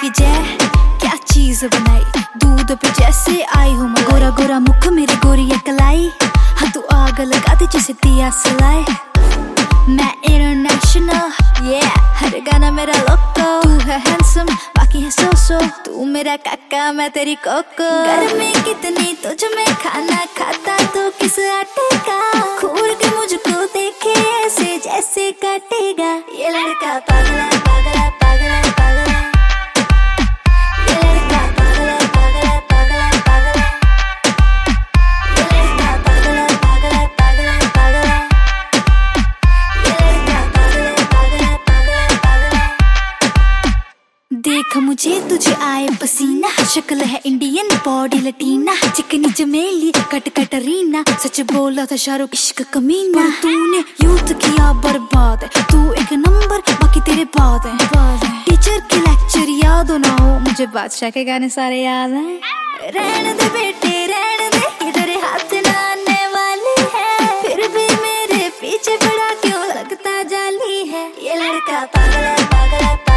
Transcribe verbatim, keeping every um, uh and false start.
की जय क्या चीज बनाई, दूध पे जैसे आई हूँ मैं। गोरा गोरा मुख मेरी गोरी कलाई, हाँ तू आग लगा दे जैसे दिया सलाए। मैं इंटरनेशनल ये हर गाना मेरा लोको। तू है हैंडसम बाकी है सो सो, तू मेरा काका मैं तेरी कोको। गर्मी कितनी तुझ में खाना खाता तू किस आटे का, घूर के मुझको देखे ऐसे जैसे काटेगा। ये लड़का पागल है पागल है पागल है पागल है, ये लड़का पागल है पागल है पागल है पागल है, ये लड़का पागल है पागल है पागल है पागल है, ये लड़का पागल है पागल है पागल है पागल है। देख मुझे तुझे आए पसीना, शक्ल है इंडियन बॉडी लटीना, चिकनी चमेली कट कटरीना, सच बोला था शाहरुख इश्क कमीना। तूने यूथ किया बर्बाद, तू एक नंबर बाकी तेरे बाद है। टीचर के लेक्चर याद हो ना हो, मुझे बादशाह के गाने सारे याद हैं। रहने दे बेटे रहने दे, इधर हाथ ना आने वाली है, फिर भी मेरे पीछे पड़ा क्यों लगता जाली है। ये लड़का पागल है पागल है।